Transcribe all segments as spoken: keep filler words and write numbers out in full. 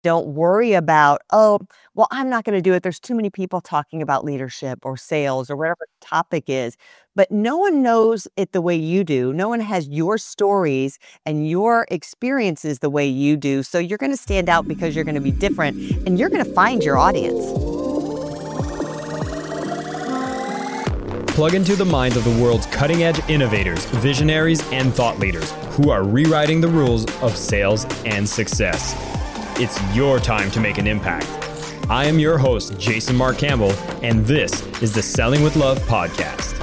Don't worry about, oh, well, I'm not going to do it. There's too many people talking about leadership or sales or whatever the topic is. But no one knows it the way you do. No one has your stories and your experiences the way you do. So you're going to stand out because you're going to be different and you're going to find your audience. Plug into the minds of the world's cutting-edge innovators, visionaries, and thought leaders who are rewriting the rules of sales and success. It's your time to make an impact. I am your host, Jason Mark Campbell, and this is the Selling with Love podcast.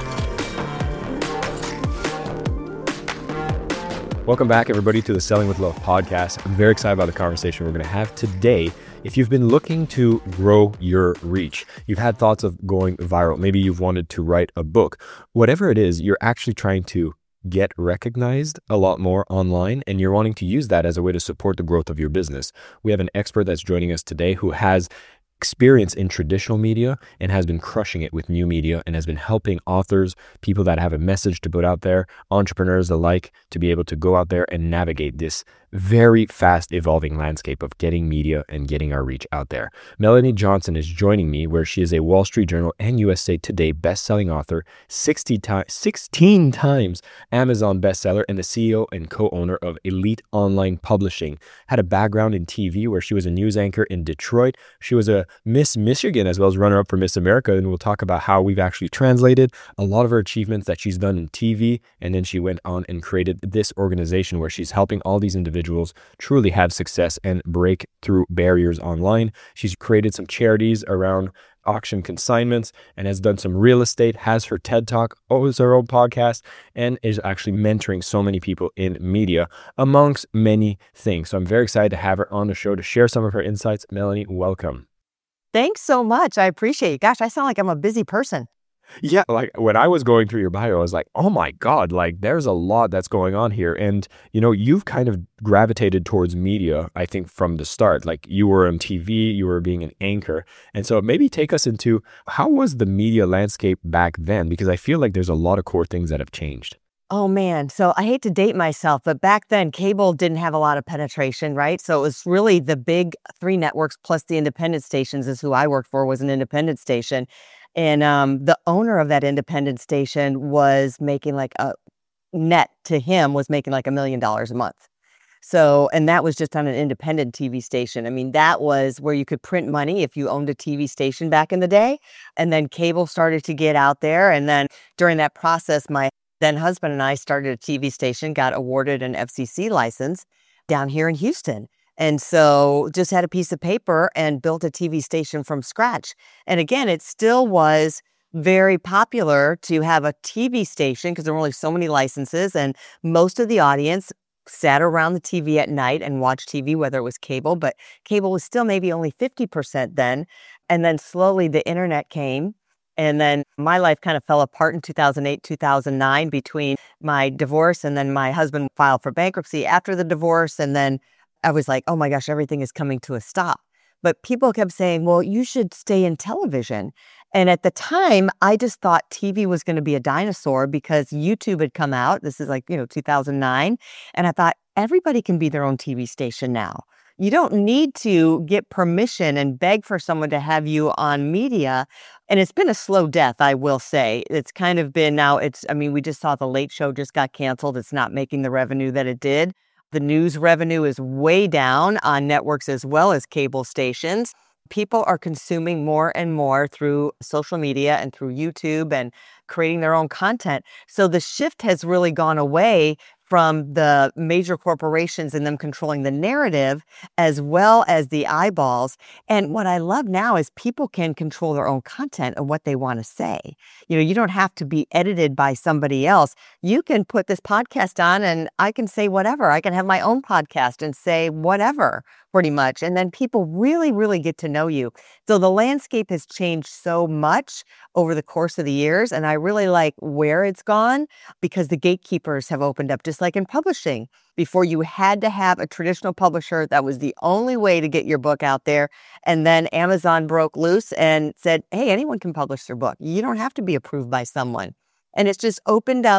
Welcome back, everybody, to the Selling with Love podcast. I'm very excited about the conversation we're going to have today. If you've been looking to grow your reach, you've had thoughts of going viral, maybe you've wanted to write a book, whatever it is, you're actually trying to get recognized a lot more online, and you're wanting to use that as a way to support the growth of your business. We have an expert that's joining us today who has experience in traditional media and has been crushing it with new media and has been helping authors, people that have a message to put out there, entrepreneurs alike, to be able to go out there and navigate this very fast evolving landscape of getting media and getting our reach out there. Melanie Johnson is joining me, where she is a Wall Street Journal and U S A Today best-selling author, sixty times, sixteen times Amazon bestseller, and the C E O and co-owner of Elite Online Publishing. Had a background in T V where she was a news anchor in Detroit. She was a Miss Michigan as well as runner-up for Miss America, and we'll talk about how we've actually translated a lot of her achievements that she's done in T V, and then she went on and created this organization where she's helping all these individuals truly have success and break through barriers online. She's created some charities around auction consignments and has done some real estate, has her TED Talk, owns her own podcast, and is actually mentoring so many people in media, amongst many things. So I'm very excited to have her on the show to share some of her insights. Melanie, welcome. Thanks so much. I appreciate it. Gosh, I sound like I'm a busy person. Yeah, like when I was going through your bio, I was like, oh my God, like there's a lot that's going on here. And, you know, you've kind of gravitated towards media, I think, from the start. Like you were on T V, you were being an anchor. And so maybe take us into how was the media landscape back then? Because I feel like there's a lot of core things that have changed. Oh man. So I hate to date myself, but back then cable didn't have a lot of penetration, right? So it was really the big three networks plus the independent stations is who I worked for, was an independent station. And um, the owner of that independent station was making like a net to him was making like a million dollars a month. So, and that was just on an independent T V station. I mean, that was where you could print money if you owned a T V station back in the day. And then cable started to get out there. And then during that process, my then husband and I started a T V station, got awarded an F C C license down here in Houston. And so just had a piece of paper and built a T V station from scratch. And again, it still was very popular to have a T V station because there were only so many licenses, and most of the audience sat around the T V at night and watched T V, whether it was cable, but cable was still maybe only fifty percent then. And then slowly the internet came. And then my life kind of fell apart in two thousand eight, two thousand nine between my divorce, and then my husband filed for bankruptcy after the divorce. And then I was like, oh my gosh, everything is coming to a stop. But people kept saying, well, you should stay in television. And at the time, I just thought T V was going to be a dinosaur because YouTube had come out. This is like, you know, two thousand nine. And I thought everybody can be their own T V station now. You don't need to get permission and beg for someone to have you on media. And it's been a slow death, I will say. It's kind of been now, it's, I mean, we just saw The Late Show just got canceled. It's not making the revenue that it did. The news revenue is way down on networks as well as cable stations. People are consuming more and more through social media and through YouTube and creating their own content. So the shift has really gone away from the major corporations and them controlling the narrative as well as the eyeballs. And what I love now is people can control their own content and what they want to say. You know, you don't have to be edited by somebody else. You can put this podcast on and I can say whatever. I can have my own podcast and say whatever, pretty much. And then people really, really get to know you. So the landscape has changed so much over the course of the years. And I really like where it's gone because the gatekeepers have opened up, just like in publishing. Before, you had to have a traditional publisher. That was the only way to get your book out there. And then Amazon broke loose and said, hey, anyone can publish their book. You don't have to be approved by someone. And it's just opened up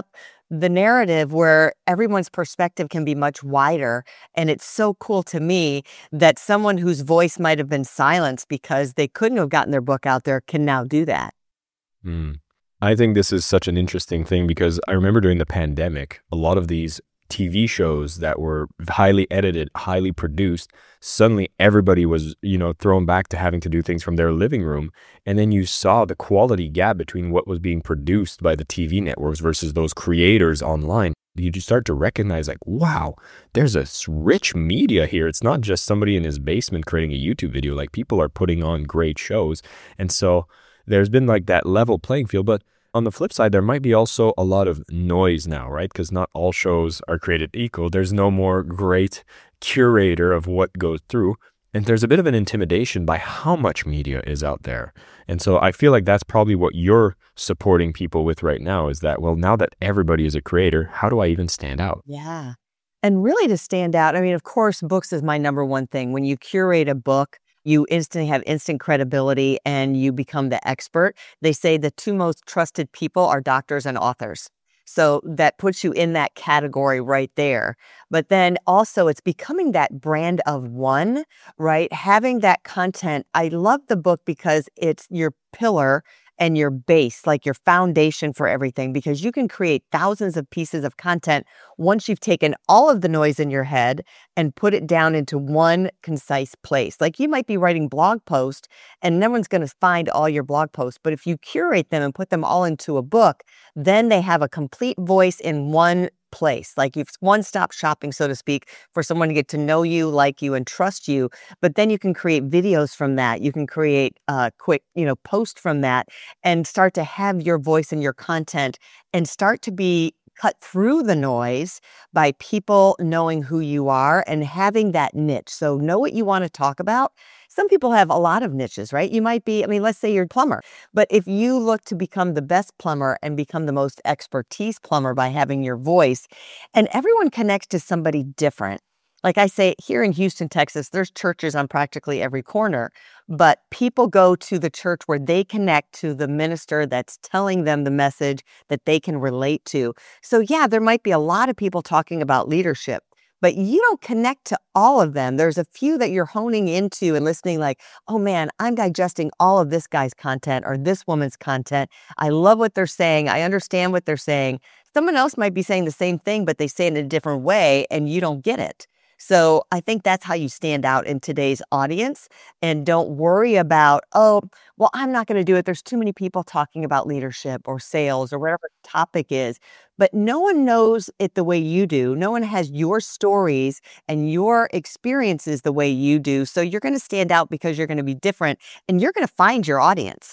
the narrative where everyone's perspective can be much wider. And it's so cool to me that someone whose voice might have been silenced because they couldn't have gotten their book out there can now do that. Mm. I think this is such an interesting thing because I remember during the pandemic, a lot of these T V shows that were highly edited, highly produced, suddenly everybody was, you know, thrown back to having to do things from their living room. And then you saw the quality gap between what was being produced by the T V networks versus those creators online. You just start to recognize like, wow, there's a rich media here. It's not just somebody in his basement creating a YouTube video. Like people are putting on great shows. And so there's been like that level playing field. But on the flip side, there might be also a lot of noise now, right? Because not all shows are created equal. There's no more great curator of what goes through. And there's a bit of an intimidation by how much media is out there. And so I feel like that's probably what you're supporting people with right now is that, well, now that everybody is a creator, how do I even stand out? Yeah. And really to stand out, I mean, of course, books is my number one thing. When you curate a book, you instantly have instant credibility and you become the expert. They say the two most trusted people are doctors and authors. So that puts you in that category right there. But then also it's becoming that brand of one, right? Having that content. I love the book because it's your pillar and your base, like your foundation for everything, because you can create thousands of pieces of content once you've taken all of the noise in your head and put it down into one concise place. Like you might be writing blog posts and no one's going to find all your blog posts, but if you curate them and put them all into a book, then they have a complete voice in one place. Like you've one-stop shopping, so to speak, for someone to get to know you, like you, and trust you. But then you can create videos from that. You can create a quick, you know, post from that and start to have your voice and your content and start to be cut through the noise by people knowing who you are and having that niche. So know what you want to talk about. Some people have a lot of niches, right? You might be, I mean, let's say you're a plumber, but if you look to become the best plumber and become the most expertise plumber by having your voice, and everyone connects to somebody different. Like I say, here in Houston, Texas, there's churches on practically every corner, but people go to the church where they connect to the minister that's telling them the message that they can relate to. So yeah, there might be a lot of people talking about leadership, but you don't connect to all of them. There's a few that you're honing into and listening like, oh man, I'm digesting all of this guy's content or this woman's content. I love what they're saying. I understand what they're saying. Someone else might be saying the same thing, but they say it in a different way and you don't get it. So I think that's how you stand out in today's audience and don't worry about, oh, well, I'm not going to do it. There's too many people talking about leadership or sales or whatever the topic is, but no one knows it the way you do. No one has your stories and your experiences the way you do. So you're going to stand out because you're going to be different and you're going to find your audience.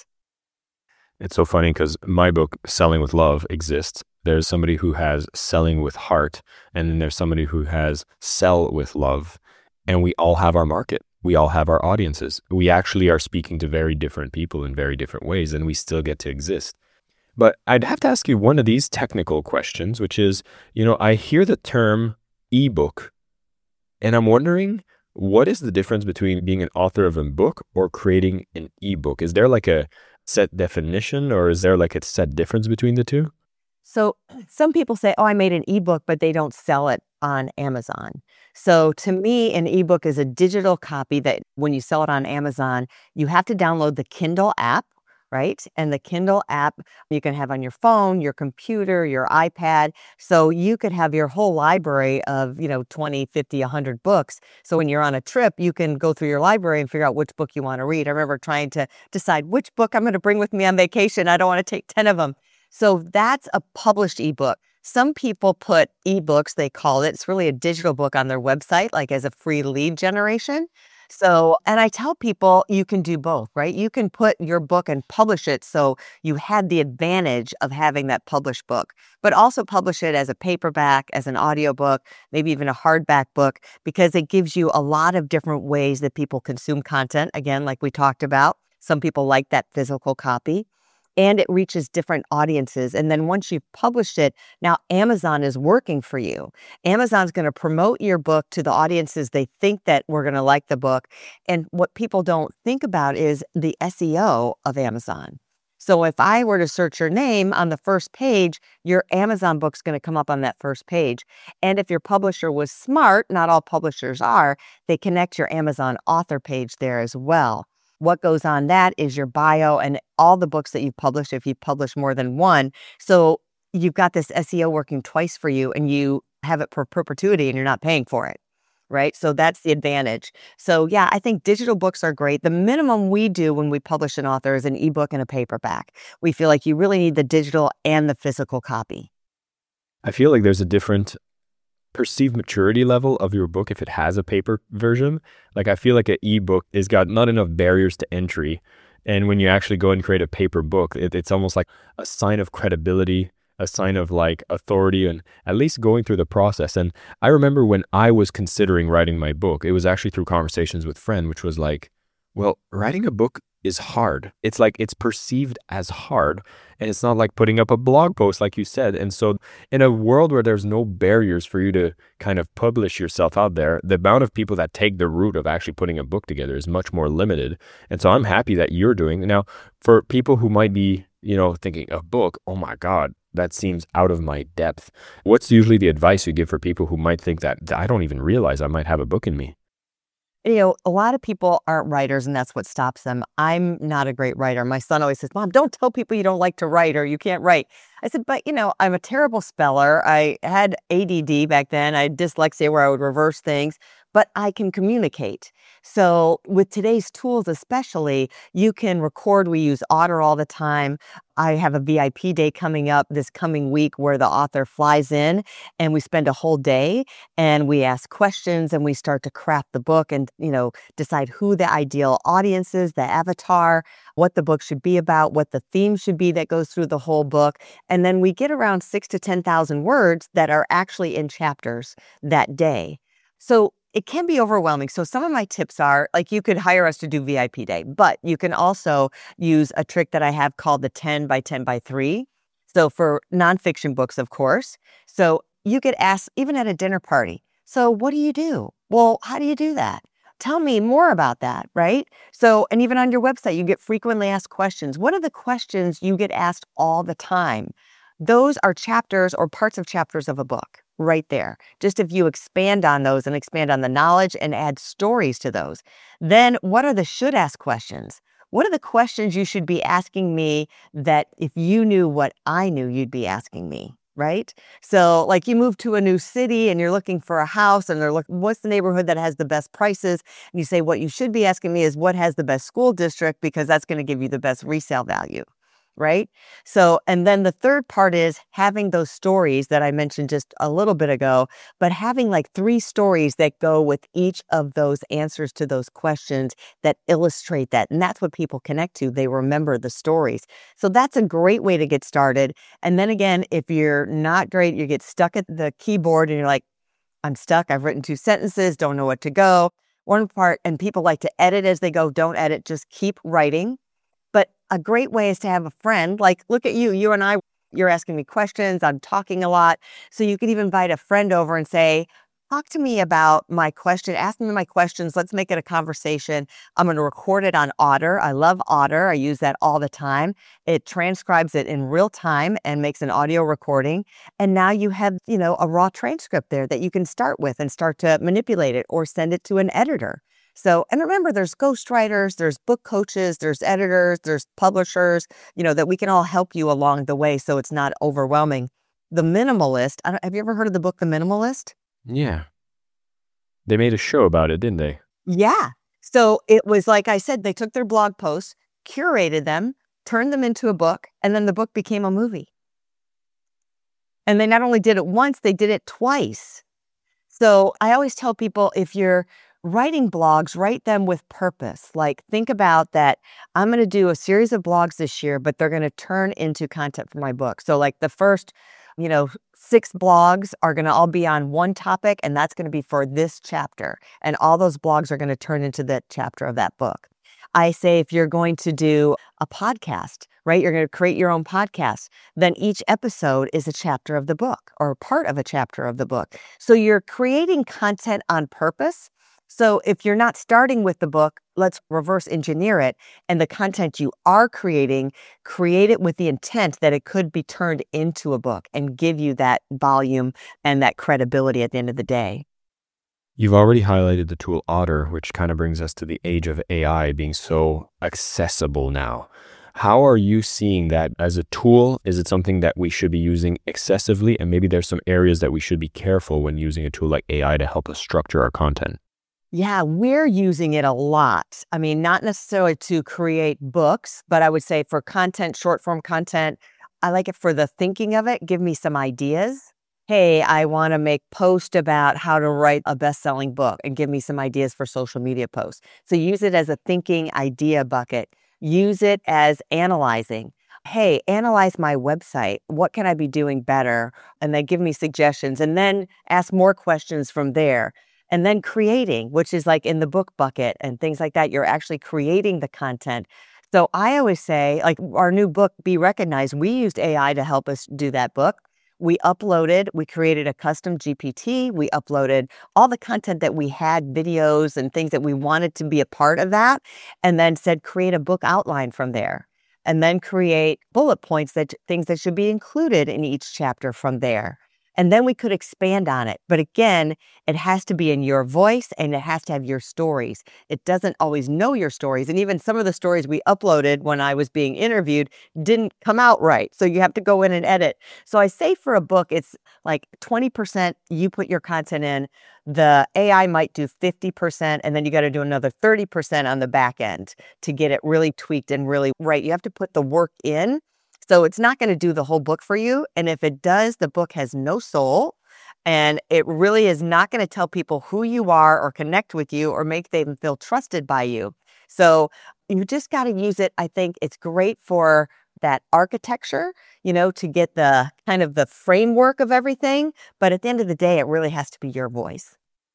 It's so funny because my book, Selling with Love, exists. There's somebody who has Selling with Heart, and then there's somebody who has Sell with Love. And we all have our market. We all have our audiences. We actually are speaking to very different people in very different ways, and we still get to exist. But I'd have to ask you one of these technical questions, which is, you know, I hear the term ebook, and I'm wondering, what is the difference between being an author of a book or creating an ebook? Is there like a set definition or is there like a set difference between the two? So some people say, oh, I made an ebook, but they don't sell it on Amazon. So to me, an ebook is a digital copy that when you sell it on Amazon, you have to download the Kindle app, right? And the Kindle app you can have on your phone, your computer, your iPad. So you could have your whole library of, you know, twenty, fifty, one hundred books. So when you're on a trip, you can go through your library and figure out which book you want to read. I remember trying to decide which book I'm going to bring with me on vacation. I don't want to take ten of them. So that's a published ebook. Some people put ebooks, they call it, it's really a digital book on their website, like as a free lead generation. So, and I tell people you can do both, right? You can put your book and publish it so you had the advantage of having that published book, but also publish it as a paperback, as an audiobook, maybe even a hardback book, because it gives you a lot of different ways that people consume content. Again, like we talked about, some people like that physical copy. And it reaches different audiences. And then once you've published it, now Amazon is working for you. Amazon's going to promote your book to the audiences they think that we're going to like the book. And what people don't think about is the S E O of Amazon. So if I were to search your name on the first page, your Amazon book's going to come up on that first page. And if your publisher was smart, not all publishers are, they connect your Amazon author page there as well. What goes on that is your bio and all the books that you've published if you've published more than one. So you've got this S E O working twice for you and you have it for perpetuity and you're not paying for it, right? So that's the advantage. So yeah, I think digital books are great. The minimum we do when we publish an author is an ebook and a paperback. We feel like you really need the digital and the physical copy. I feel like there's a different perceived maturity level of your book if it has a paper version. Like I feel like an ebook has got not enough barriers to entry. And when you actually go and create a paper book, it, it's almost like a sign of credibility, a sign of like authority, and at least going through the process. And I remember when I was considering writing my book, it was actually through conversations with friend, which was like, well, writing a book is hard. It's like it's perceived as hard, and it's not like putting up a blog post like you said. And so in a world where there's no barriers for you to kind of publish yourself out there, the amount of people that take the route of actually putting a book together is much more limited. And so I'm happy that you're doing now. For people who might be, you know, thinking a book, oh my God, that seems out of my depth. What's usually the advice you give for people who might think that I don't even realize I might have a book in me? You know, a lot of people aren't writers, and that's what stops them. I'm not a great writer. My son always says, Mom, don't tell people you don't like to write or you can't write. I said, but, you know, I'm a terrible speller. I had A D D back then. I had dyslexia where I would reverse things, but I can communicate. So with today's tools especially, you can record. We use Otter all the time. I have a V I P day coming up this coming week where the author flies in and we spend a whole day and we ask questions and we start to craft the book and, you know, decide who the ideal audience is, the avatar, what the book should be about, what the theme should be that goes through the whole book. And then we get around six to ten thousand words that are actually in chapters that day. So it can be overwhelming. So some of my tips are, like, you could hire us to do V I P day, but you can also use a trick that I have called the ten by ten by three. So for nonfiction books, of course. So you get asked, even at a dinner party, so what do you do? Well, how do you do that? Tell me more about that, right? So, and even on your website, you get frequently asked questions. What are the questions you get asked all the time? Those are chapters or parts of chapters of a book right there. Just if you expand on those and expand on the knowledge and add stories to those. Then what are the should ask questions? What are the questions you should be asking me that if you knew what I knew, you'd be asking me, right? So like you move to a new city and you're looking for a house and they're looking, what's the neighborhood that has the best prices? And you say, what you should be asking me is what has the best school district, because that's going to give you the best resale value. Right? So, and then the third part is having those stories that I mentioned just a little bit ago, but having like three stories that go with each of those answers to those questions that illustrate that. And that's what people connect to. They remember the stories. So that's a great way to get started. And then again, if you're not great, you get stuck at the keyboard and you're like, I'm stuck. I've written two sentences, don't know what to go. One part, and people like to edit as they go. Don't edit, just keep writing. But a great way is to have a friend, like, look at you, you and I, you're asking me questions, I'm talking a lot. So you could even invite a friend over and say, talk to me about my question, ask me my questions, let's make it a conversation. I'm going to record it on Otter. I love Otter. I use that all the time. It transcribes it in real time and makes an audio recording. And now you have, you know, a raw transcript there that you can start with and start to manipulate it or send it to an editor. So, and remember, there's ghostwriters, there's book coaches, there's editors, there's publishers, you know, that we can all help you along the way so it's not overwhelming. The Minimalist, I don't, have you ever heard of the book, The Minimalist? Yeah. They made a show about it, didn't they? Yeah. So it was like I said, they took their blog posts, curated them, turned them into a book, and then the book became a movie. And they not only did it once, they did it twice. So I always tell people, if you're writing blogs, write them with purpose. Like, think about that. I'm going to do a series of blogs this year, but they're going to turn into content for my book. So like the first, you know, six blogs are going to all be on one topic, and that's going to be for this chapter. And all those blogs are going to turn into that chapter of that book. I say, if you're going to do a podcast, right, you're going to create your own podcast, then each episode is a chapter of the book or part of a chapter of the book. So you're creating content on purpose. So if you're not starting with the book, let's reverse engineer it. And the content you are creating, create it with the intent that it could be turned into a book and give you that volume and that credibility at the end of the day. You've already highlighted the tool Otter, which kind of brings us to the age of A I being so accessible now. How are you seeing that as a tool? Is it something that we should be using excessively? And maybe there's some areas that we should be careful when using a tool like A I to help us structure our content. Yeah, we're using it a lot. I mean, not necessarily to create books, but I would say for content, short form content, I like it for the thinking of it. Give me some ideas. Hey, I want to make post about how to write a best-selling book and give me some ideas for social media posts. So use it as a thinking idea bucket. Use it as analyzing. Hey, analyze my website. What can I be doing better? And then give me suggestions and then ask more questions from there. And then creating, which is like in the book bucket and things like that. You're actually creating the content. So I always say, like our new book, Be Recognized, we used A I to help us do that book. We uploaded, we created a custom G P T. We uploaded all the content that we had, videos and things that we wanted to be a part of that, and then said, create a book outline from there. And then create bullet points, that things that should be included in each chapter from there. And then we could expand on it. But again, it has to be in your voice and it has to have your stories. It doesn't always know your stories. And even some of the stories we uploaded when I was being interviewed didn't come out right. So you have to go in and edit. So I say for a book, it's like twenty percent you put your content in. The A I might do fifty percent, and then you got to do another thirty percent on the back end to get it really tweaked and really right. You have to put the work in. So it's not going to do the whole book for you. And if it does, the book has no soul. And it really is not going to tell people who you are or connect with you or make them feel trusted by you. So you just got to use it. I think it's great for that architecture, you know, to get the kind of the framework of everything. But at the end of the day, it really has to be your voice.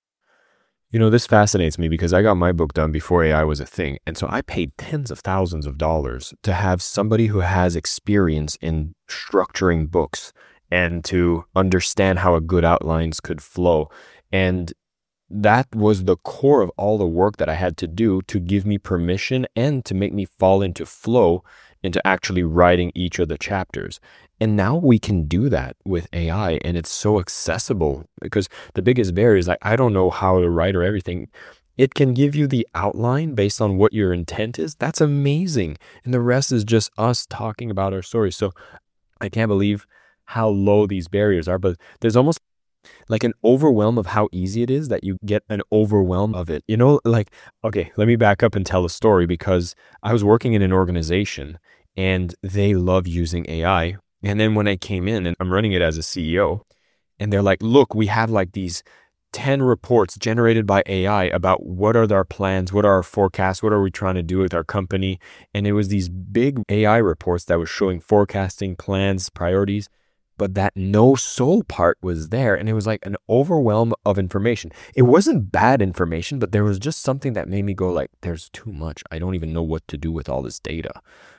You know, this fascinates me because I got my book done before A I was a thing. And so I paid tens of thousands of dollars to have somebody who has experience in structuring books and to understand how a good outlines could flow. And that was the core of all the work that I had to do to give me permission and to make me fall into flow into actually writing each of the chapters. And now we can do that with A I, and it's so accessible because the biggest barrier is like, I don't know how to write or everything. It can give you the outline based on what your intent is. That's amazing. And the rest is just us talking about our stories. So I can't believe how low these barriers are, but there's almost like an overwhelm of how easy it is that you get an overwhelm of it. You know, like, okay, let me back up and tell a story because I was working in an organization and they love using A I. And then when I came in and I'm running it as a C E O and they're like, look, we have like these ten reports generated by A I about what are our plans, what are our forecasts, what are we trying to do with our company. And it was these big A I reports that was showing forecasting plans, priorities. But that no soul part was there. And it was like an overwhelm of information. It wasn't bad information, but there was just something that made me go like, there's too much. I don't even know what to do with all this data.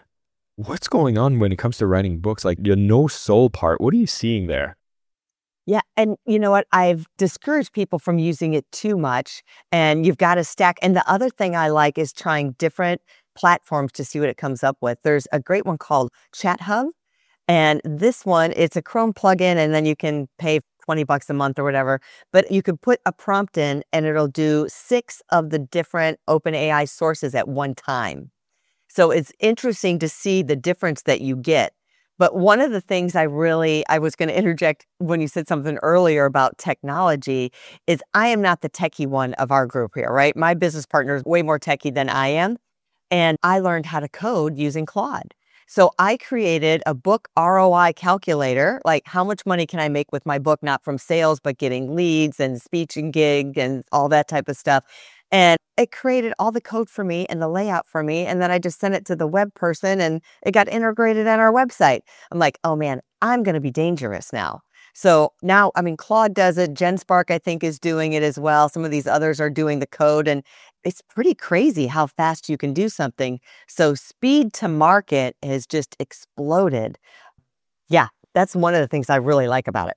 What's going on when it comes to writing books? Like the no soul part, what are you seeing there? Yeah. And you know what? I've discouraged people from using it too much. And you've got to stack. And the other thing I like is trying different platforms to see what it comes up with. There's a great one called ChatHub. And this one, it's a Chrome plugin, and then you can pay twenty bucks a month or whatever. But you could put a prompt in, and it'll do six of the different OpenAI sources at one time. So it's interesting to see the difference that you get. But one of the things I really, I was going to interject when you said something earlier about technology is I am not the techie one of our group here, right? My business partner is way more techie than I am. And I learned how to code using Claude. So I created a book R O I calculator, like how much money can I make with my book, not from sales, but getting leads and speech and gig and all that type of stuff. And it created all the code for me and the layout for me. And then I just sent it to the web person and it got integrated on our website. I'm like, oh man, I'm going to be dangerous now. So now, I mean, Claude does it. GenSpark, I think, is doing it as well. Some of these others are doing the code, and it's pretty crazy how fast you can do something. So speed to market has just exploded. Yeah, that's one of the things I really like about it.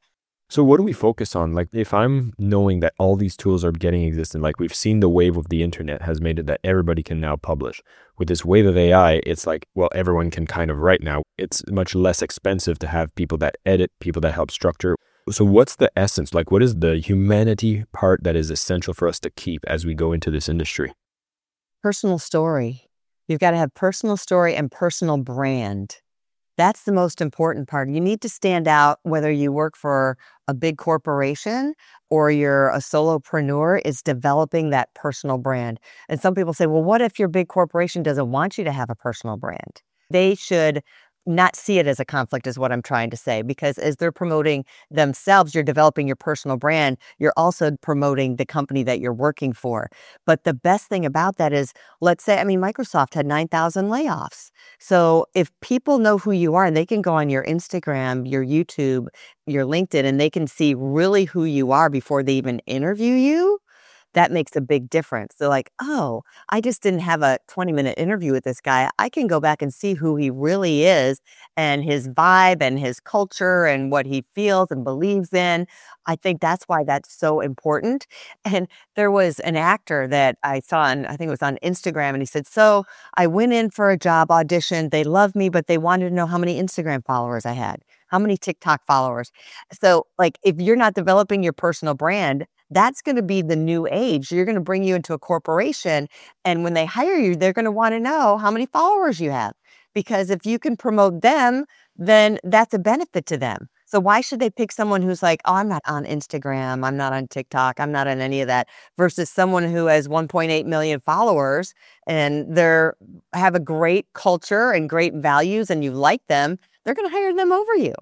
So what do we focus on? Like if I'm knowing that all these tools are getting existent, like we've seen the wave of the internet has made it that everybody can now publish. With this wave of A I, it's like, well, everyone can kind of write now. It's much less expensive to have people that edit, people that help structure. So what's the essence? Like what is the humanity part that is essential for us to keep as we go into this industry? Personal story. You've got to have personal story and personal brand. That's the most important part. You need to stand out whether you work for a big corporation or you're a solopreneur, is developing that personal brand. And some people say, well, what if your big corporation doesn't want you to have a personal brand? They should not see it as a conflict is what I'm trying to say, because as they're promoting themselves, you're developing your personal brand. You're also promoting the company that you're working for. But the best thing about that is, let's say, I mean, Microsoft had nine thousand layoffs. So if people know who you are and they can go on your Instagram, your YouTube, your LinkedIn, and they can see really who you are before they even interview you, that makes a big difference. They're like, oh, I just didn't have a twenty minute interview with this guy. I can go back and see who he really is and his vibe and his culture and what he feels and believes in. I think that's why that's so important. And there was an actor that I saw on, I think it was on Instagram, and he said, so I went in for a job audition. They loved me, but they wanted to know how many Instagram followers I had, how many TikTok followers. So like, if you're not developing your personal brand, that's going to be the new age. You're going to bring you into a corporation. And when they hire you, they're going to want to know how many followers you have. Because if you can promote them, then that's a benefit to them. So why should they pick someone who's like, oh, I'm not on Instagram, I'm not on TikTok, I'm not on any of that, versus someone who has one point eight million followers and they're have a great culture and great values and you like them, they're going to hire them over you.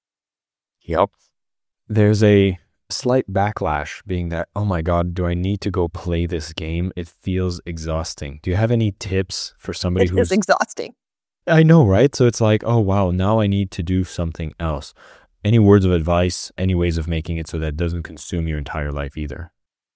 Yep. There's a slight backlash being that, oh my God, do I need to go play this game? It feels exhausting. Do you have any tips for somebody who's... It's exhausting. I know, right? So it's like, oh wow, now I need to do something else. Any words of advice, any ways of making it so that it doesn't consume your entire life either?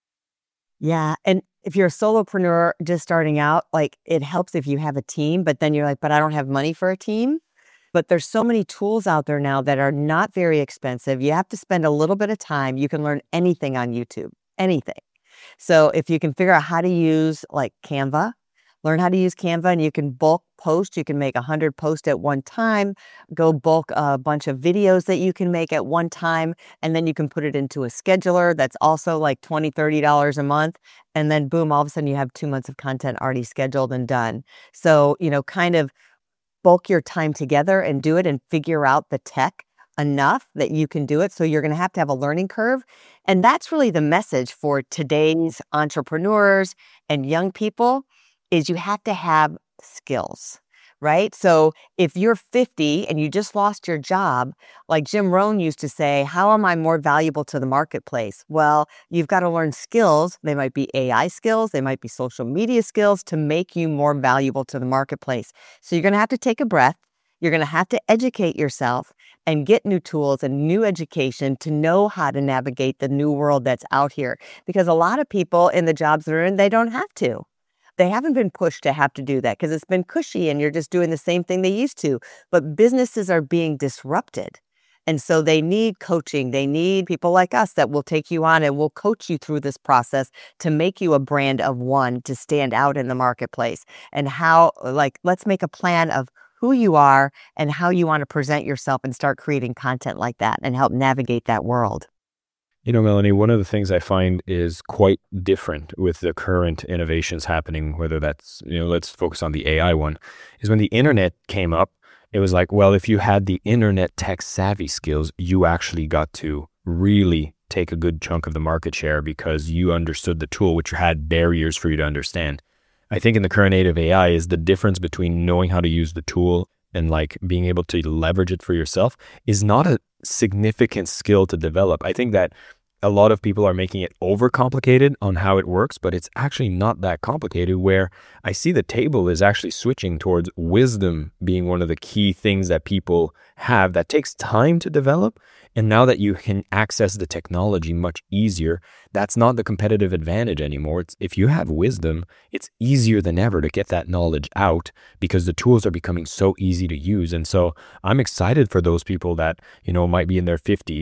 Yeah. And if you're a solopreneur just starting out, like it helps if you have a team, but then you're like, but I don't have money for a team. But there's so many tools out there now that are not very expensive. You have to spend a little bit of time. You can learn anything on YouTube, anything. So if you can figure out how to use like Canva, learn how to use Canva, and you can bulk post. You can make one hundred posts at one time, go bulk a bunch of videos that you can make at one time, and then you can put it into a scheduler that's also like twenty dollars, thirty dollars a month. And then boom, all of a sudden you have two months of content already scheduled and done. So, you know, kind of bulk your time together and do it and figure out the tech enough that you can do it. So you're going to have to have a learning curve. And that's really the message for today's entrepreneurs and young people, is you have to have skills, right? So if you're fifty and you just lost your job, like Jim Rohn used to say, how am I more valuable to the marketplace? Well, you've got to learn skills. They might be A I skills. They might be social media skills to make you more valuable to the marketplace. So you're going to have to take a breath. You're going to have to educate yourself and get new tools and new education to know how to navigate the new world that's out here. Because a lot of people in the jobs they're in, they don't have to. They haven't been pushed to have to do that because it's been cushy and you're just doing the same thing they used to. But businesses are being disrupted. And so they need coaching. They need people like us that will take you on and will coach you through this process to make you a brand of one to stand out in the marketplace. And how, like, let's make a plan of who you are and how you want to present yourself and start creating content like that and help navigate that world. You know, Melanie, one of the things I find is quite different with the current innovations happening, whether that's, you know, let's focus on the A I one, is when the internet came up, it was like, well, if you had the internet tech savvy skills, you actually got to really take a good chunk of the market share because you understood the tool, which had barriers for you to understand. I think in the current age of A I is the difference between knowing how to use the tool and like being able to leverage it for yourself is not a significant skill to develop. I think that a lot of people are making it overcomplicated on how it works, but it's actually not that complicated, where I see the table is actually switching towards wisdom being one of the key things that people have that takes time to develop. And now that you can access the technology much easier, that's not the competitive advantage anymore. It's if you have wisdom, it's easier than ever to get that knowledge out because the tools are becoming so easy to use. And so I'm excited for those people that, you know, might be in their fifties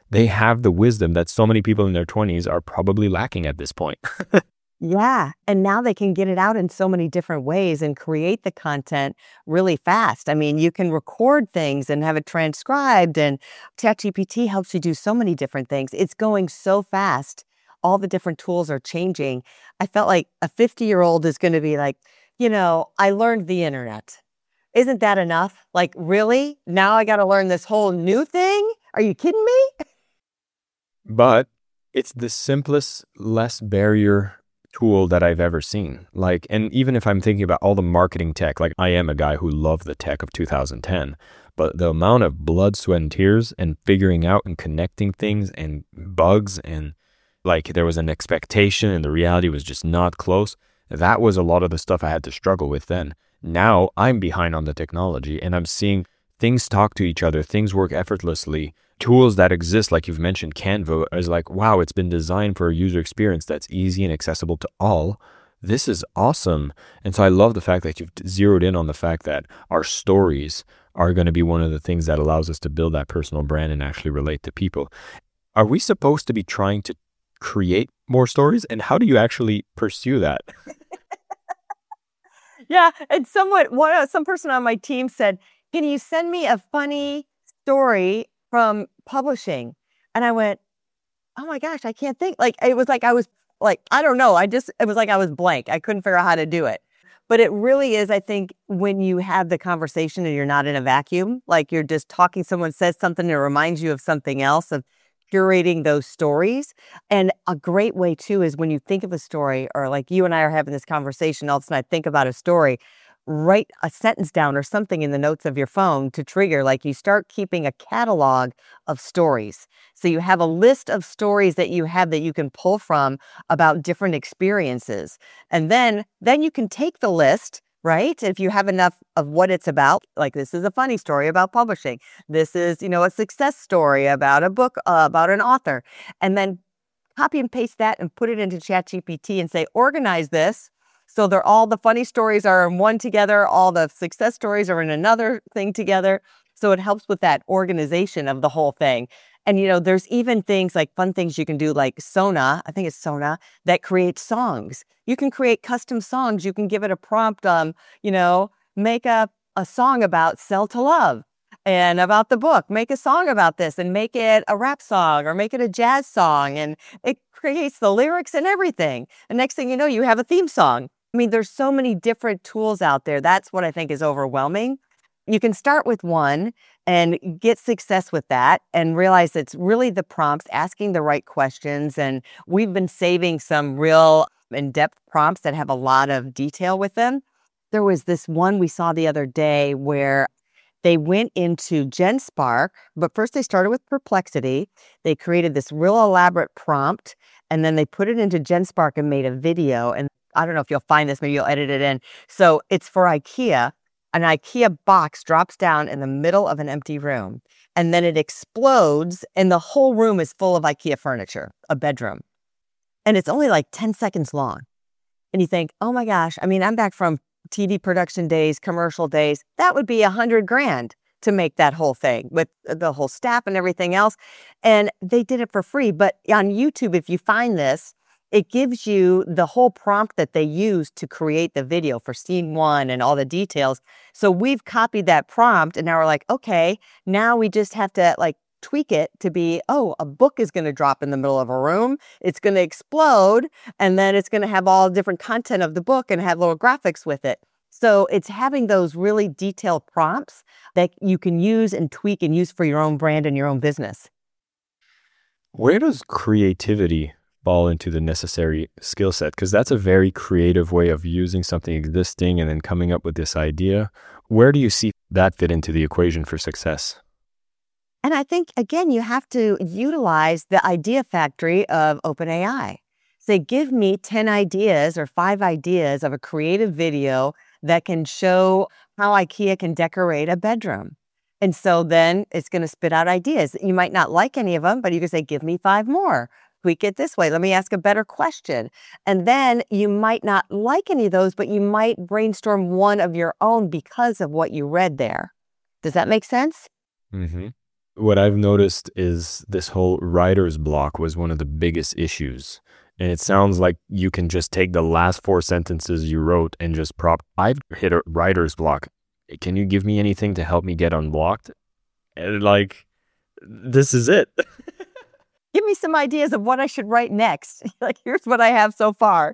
they have the wisdom that so many people in their twenties are probably lacking at this point. Yeah. And now they can get it out in so many different ways and create the content really fast. I mean, you can record things and have it transcribed, and ChatGPT helps you do so many different things. It's going so fast. All the different tools are changing. I felt like a fifty year old is going to be like, you know, I learned the internet. Isn't that enough? Like, really? Now I got to learn this whole new thing? Are you kidding me? But it's the simplest, less barrier tool that I've ever seen. Like, and even if I'm thinking about all the marketing tech, like I am a guy who loved the tech of two thousand ten, but the amount of blood, sweat, and tears and figuring out and connecting things and bugs, and like there was an expectation and the reality was just not close. That was a lot of the stuff I had to struggle with then. Now I'm behind on the technology and I'm seeing things talk to each other, things work effortlessly. Tools that exist, like you've mentioned, Canva, is like, wow, it's been designed for a user experience that's easy and accessible to all. This is awesome. And so I love the fact that you've zeroed in on the fact that our stories are going to be one of the things that allows us to build that personal brand and actually relate to people. Are we supposed to be trying to create more stories? And how do you actually pursue that? Yeah. And someone, one, some person on my team said, can you send me a funny story from publishing? And I went, oh my gosh, I can't think. Like, it was like, I was like, I don't know. I just, it was like I was blank. I couldn't figure out how to do it. But it really is, I think, when you have the conversation and you're not in a vacuum, like you're just talking, someone says something that reminds you of something else, of curating those stories. And a great way too is when you think of a story, or like you and I are having this conversation, all of a sudden I think about a story, write a sentence down or something in the notes of your phone to trigger, like you start keeping a catalog of stories. So you have a list of stories that you have that you can pull from about different experiences. And then, then you can take the list, right? If you have enough of what it's about, like this is a funny story about publishing. This is, you know, a success story about a book, uh, about an author. And then copy and paste that and put it into ChatGPT and say, organize this. So they're all the funny stories are in one together, all the success stories are in another thing together. So it helps with that organization of the whole thing. And, you know, there's even things like fun things you can do, like Sona, I think it's Sona, that creates songs. You can create custom songs. You can give it a prompt, um, you know, make a, a song about Sell to Love and about the book. Make a song about this and make it a rap song or make it a jazz song. And it creates the lyrics and everything. And next thing you know, you have a theme song. I mean, there's so many different tools out there. That's what I think is overwhelming. You can start with one and get success with that and realize it's really the prompts, asking the right questions. And we've been saving some real in-depth prompts that have a lot of detail with them. There was this one we saw the other day where they went into GenSpark, but first they started with Perplexity. They created this real elaborate prompt, and then they put it into GenSpark and made a video. And I don't know if you'll find this, maybe you'll edit it in. So it's for IKEA. An IKEA box drops down in the middle of an empty room, and then it explodes, and the whole room is full of IKEA furniture, a bedroom. And it's only like ten seconds long. And you think, oh my gosh, I mean, I'm back from T V production days, commercial days. That would be a hundred grand to make that whole thing with the whole staff and everything else. And they did it for free. But on YouTube, if you find this, it gives you the whole prompt that they use to create the video for scene one and all the details. So we've copied that prompt and now we're like, okay, now we just have to like tweak it to be, oh, a book is going to drop in the middle of a room. It's going to explode. And then it's going to have all different content of the book and have little graphics with it. So it's having those really detailed prompts that you can use and tweak and use for your own brand and your own business. Where does creativity fall into the necessary skill set? Because that's a very creative way of using something existing and then coming up with this idea. Where do you see that fit into the equation for success? And I think, again, you have to utilize the idea factory of OpenAI. Say, give me ten ideas or five ideas of a creative video that can show how IKEA can decorate a bedroom. And so then it's going to spit out ideas. You might not like any of them, but you can say, give me five more. Tweak it this way. Let me ask a better question. And then you might not like any of those, but you might brainstorm one of your own because of what you read there. Does that make sense? Mm-hmm. What I've noticed is this whole writer's block was one of the biggest issues. And it sounds like you can just take the last four sentences you wrote and just prop. I've hit a writer's block. Can you give me anything to help me get unblocked? And like, this is it. Give me some ideas of what I should write next. Like, here's what I have so far.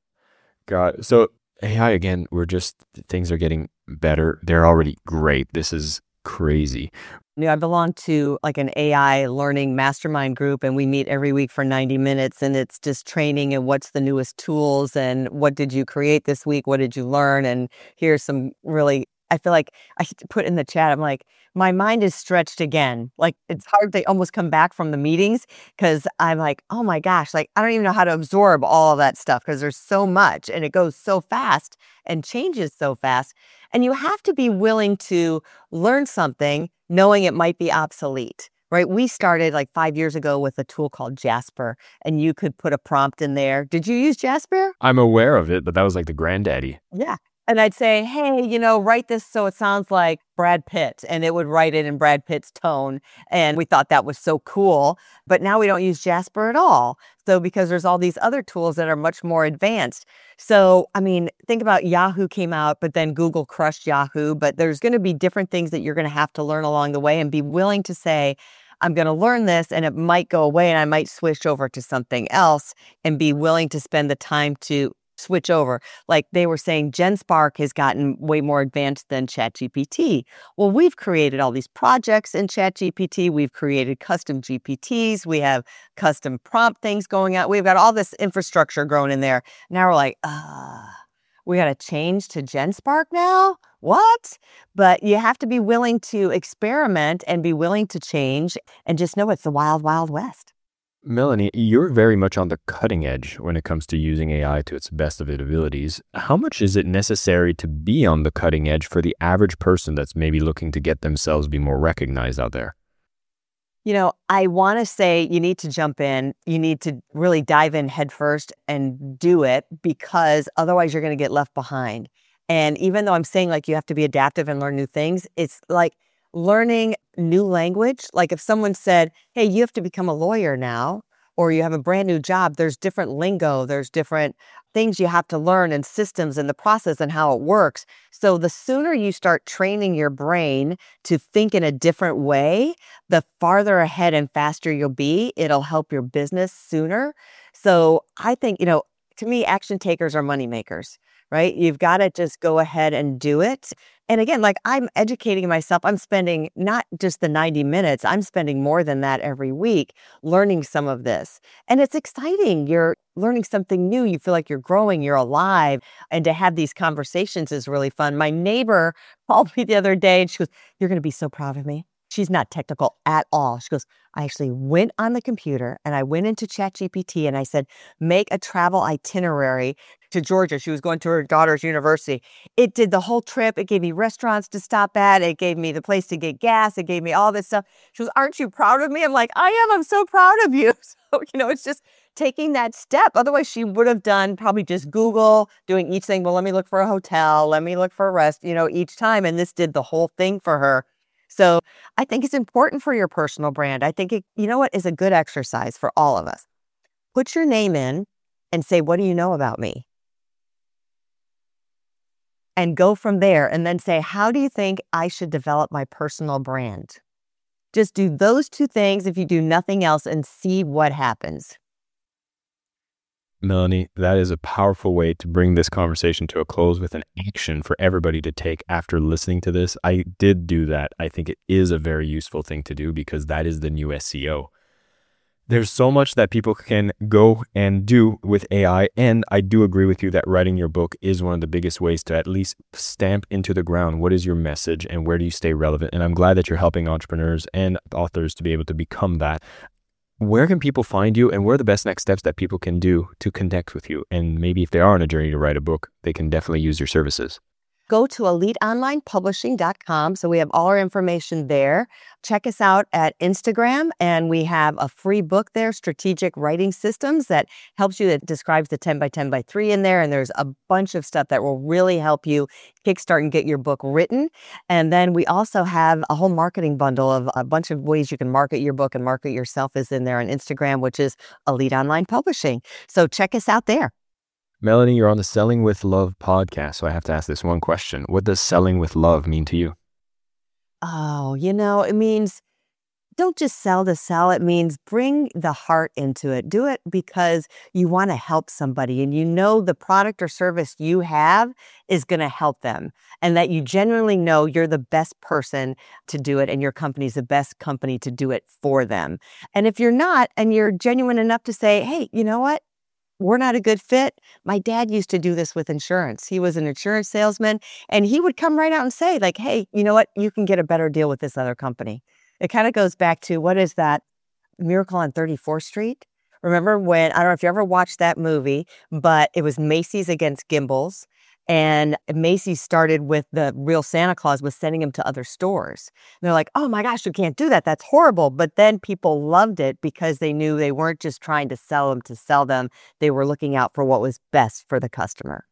God. So A I, again, we're just, things are getting better. They're already great. This is crazy. You know, I belong to like an A I learning mastermind group, and we meet every week for ninety minutes, and it's just training and what's the newest tools and what did you create this week? What did you learn? And here's some really, I feel like I put in the chat, I'm like, my mind is stretched again. Like, it's hard to almost come back from the meetings because I'm like, oh my gosh, like, I don't even know how to absorb all of that stuff because there's so much and it goes so fast and changes so fast. And you have to be willing to learn something knowing it might be obsolete, right? We started like five years ago with a tool called Jasper, and you could put a prompt in there. Did you use Jasper? I'm aware of it, but that was like the granddaddy. Yeah. And I'd say, hey, you know, write this so it sounds like Brad Pitt, and it would write it in Brad Pitt's tone. And we thought that was so cool. But now we don't use Jasper at all. So because there's all these other tools that are much more advanced. So, I mean, think about Yahoo came out, but then Google crushed Yahoo. But there's going to be different things that you're going to have to learn along the way and be willing to say, I'm going to learn this and it might go away and I might switch over to something else, and be willing to spend the time to switch over. Like they were saying, GenSpark has gotten way more advanced than ChatGPT. Well, we've created all these projects in ChatGPT. We've created custom G P Ts. We have custom prompt things going out. We've got all this infrastructure growing in there. Now we're like, ah, we got to change to GenSpark now? What? But you have to be willing to experiment and be willing to change and just know it's the wild, wild west. Melanie, you're very much on the cutting edge when it comes to using A I to its best of its abilities. How much is it necessary to be on the cutting edge for the average person that's maybe looking to get themselves be more recognized out there? You know, I want to say you need to jump in. You need to really dive in headfirst and do it, because otherwise you're going to get left behind. And even though I'm saying like you have to be adaptive and learn new things, it's like learning new language. Like if someone said, hey, you have to become a lawyer now, or you have a brand new job, there's different lingo, there's different things you have to learn and systems and the process and how it works. So the sooner you start training your brain to think in a different way, the farther ahead and faster you'll be. It'll help your business sooner. So I think, you know, to me, action takers are money makers, right? You've got to just go ahead and do it. And again, like I'm educating myself. I'm spending not just the ninety minutes, I'm spending more than that every week learning some of this. And it's exciting. You're learning something new. You feel like you're growing, you're alive. And to have these conversations is really fun. My neighbor called me the other day and she goes, you're going to be so proud of me. She's not technical at all. She goes, I actually went on the computer and I went into ChatGPT and I said, make a travel itinerary to Georgia. She was going to her daughter's university. It did the whole trip. It gave me restaurants to stop at. It gave me the place to get gas. It gave me all this stuff. She goes, aren't you proud of me? I'm like, I am. I'm so proud of you. So, you know, it's just taking that step. Otherwise, she would have done probably just Google, doing each thing. Well, let me look for a hotel. Let me look for a rest, you know, each time. And this did the whole thing for her. So I think it's important for your personal brand. I think, it, you know what, is a good exercise for all of us. Put your name in and say, what do you know about me? And go from there and then say, how do you think I should develop my personal brand? Just do those two things if you do nothing else and see what happens. Melanie, that is a powerful way to bring this conversation to a close with an action for everybody to take after listening to this. I did do that. I think it is a very useful thing to do because that is the new S E O. There's so much that people can go and do with A I, and I do agree with you that writing your book is one of the biggest ways to at least stamp into the ground what is your message and where do you stay relevant. And I'm glad that you're helping entrepreneurs and authors to be able to become that. Where can people find you, and what are the best next steps that people can do to connect with you? And maybe if they are on a journey to write a book, they can definitely use your services. go to elite online publishing dot com. So we have all our information there. Check us out at Instagram, and we have a free book there, Strategic Writing Systems, that helps you, that describes the ten by ten by three in there. And there's a bunch of stuff that will really help you kickstart and get your book written. And then we also have a whole marketing bundle of a bunch of ways you can market your book and market yourself is in there on Instagram, which is Elite Online Publishing. So check us out there. Melanie, you're on the Selling with Love podcast, so I have to ask this one question. What does selling with love mean to you? Oh, you know, it means don't just sell to sell. It means bring the heart into it. Do it because you want to help somebody and you know the product or service you have is going to help them, and that you genuinely know you're the best person to do it and your company's the best company to do it for them. And if you're not, and you're genuine enough to say, hey, you know what? We're not a good fit. My dad used to do this with insurance. He was an insurance salesman, and he would come right out and say, like, hey, you know what? You can get a better deal with this other company. It kind of goes back to, what is that? Miracle on thirty-fourth Street? Remember when, I don't know if you ever watched that movie, but it was Macy's against Gimbels. And Macy's started with the real Santa Claus was sending him to other stores. And they're like, oh my gosh, you can't do that. That's horrible. But then people loved it because they knew they weren't just trying to sell them to sell them. They were looking out for what was best for the customer.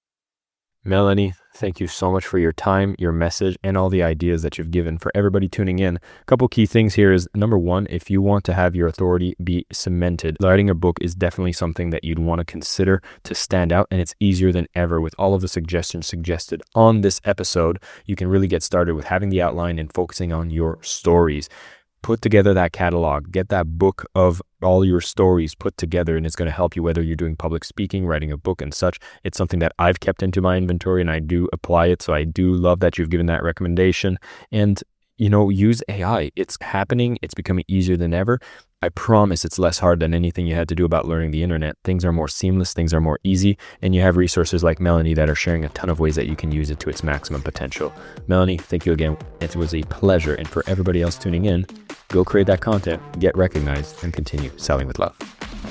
Melanie, thank you so much for your time, your message, and all the ideas that you've given for everybody tuning in. A couple key things here is, number one, if you want to have your authority be cemented, writing a book is definitely something that you'd want to consider to stand out, and it's easier than ever with all of the suggestions suggested on this episode. You can really get started with having the outline and focusing on your stories. Put together that catalog, get that book of all your stories put together, and it's going to help you whether you're doing public speaking, writing a book and such. It's something that I've kept into my inventory and I do apply it. So I do love that you've given that recommendation. And, you know, use A I. It's happening. It's becoming easier than ever. I promise it's less hard than anything you had to do about learning the internet. Things are more seamless, things are more easy, and you have resources like Melanie that are sharing a ton of ways that you can use it to its maximum potential. Melanie, thank you again. It was a pleasure. And for everybody else tuning in, go create that content, get recognized, and continue selling with love.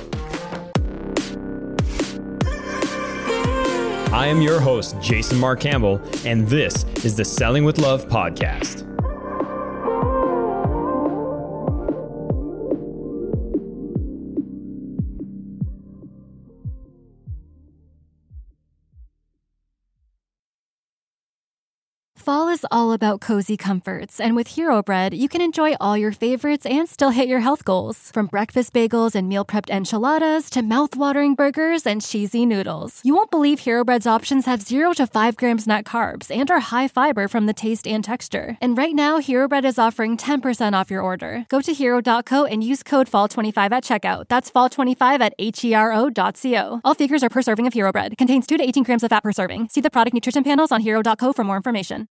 I am your host, Jason Mark Campbell, and this is the Selling with Love podcast. Fall is all about cozy comforts, and with Hero Bread, you can enjoy all your favorites and still hit your health goals. From breakfast bagels and meal-prepped enchiladas to mouth-watering burgers and cheesy noodles. You won't believe Hero Bread's options have zero to five grams net carbs and are high fiber from the taste and texture. And right now, Hero Bread is offering ten percent off your order. Go to hero dot co and use code fall twenty-five at checkout. That's fall twenty-five at hero dot co. All figures are per serving of Hero Bread. Contains two to eighteen grams of fat per serving. See the product nutrition panels on hero dot co for more information.